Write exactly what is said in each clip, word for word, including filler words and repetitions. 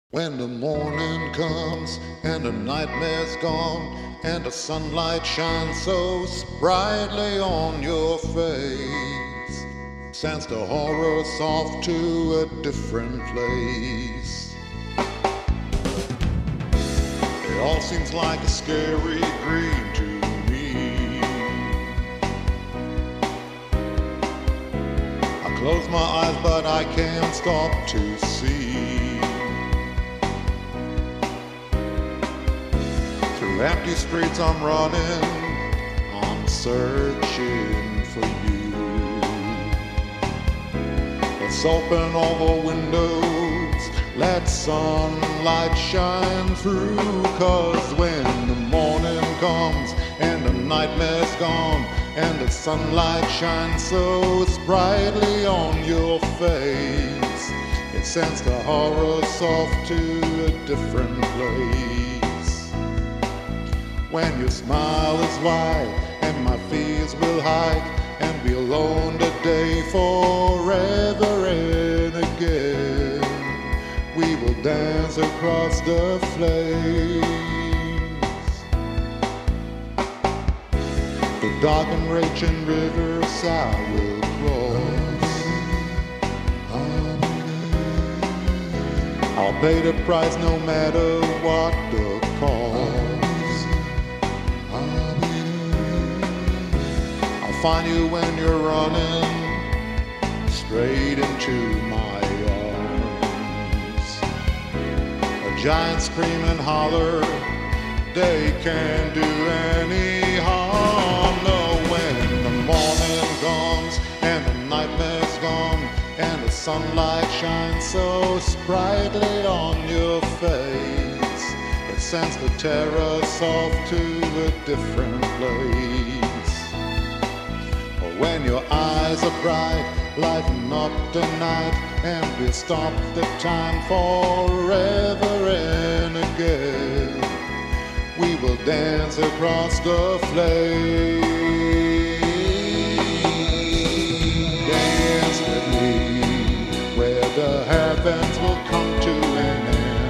When the morning comes and the nightmare's gone and the sunlight shines so brightly on your face, sends the horrors off to a different place. It all seems like a scary dream to me. I close my eyes but I can't stop to see. Through empty streets I'm running, I'm searching for you. Let's open all the windows, let sunlight shine through. Cause when the morning comes and the nightmare's gone and the sunlight shines so brightly on your face, it sends the horrors off to a different place. When your smile is wide and my fears will hide, and be alone today forever and again, we will dance across the flames. The dark and raging rivers I will cross. I'll pay the price no matter what the cost. Find you when you're running straight into my arms. A giant scream and holler, they can't do any harm. No, when the morning comes and the nightmare's gone and the sunlight shines so brightly on your face, it sends the terrors off to a different place. When your eyes are bright, lighten up the night, and we'll stop the time forever and again. We will dance across the flames. Dance with me, where the heavens will come to an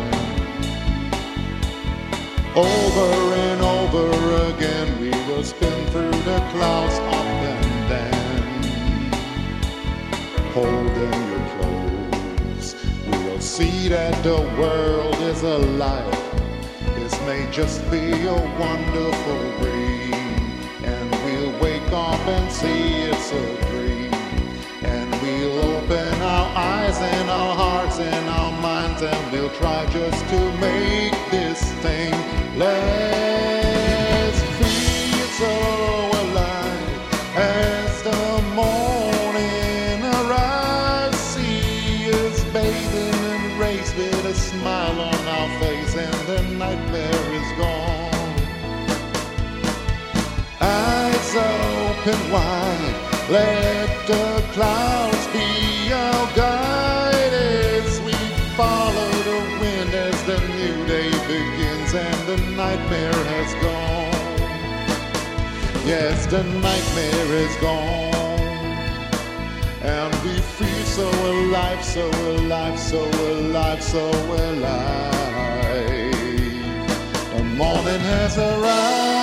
end. Over and over again, we will spin through the clouds up and holding you close, we'll see that the world is alive. This may just be a wonderful dream, and we'll wake up and see it's a dream. And we'll open our eyes and our hearts and our minds, and we'll try just to make this thing last. Feel so alive as the morning arrives. See us bathing and raised with a smile on our face, and the nightmare is gone. Eyes open wide, let the clouds be our guide as we follow the wind as the new day begins and the nightmare has gone. Yes, the nightmare is gone, and we feel so alive, so alive, so alive, so alive. The morning has arrived.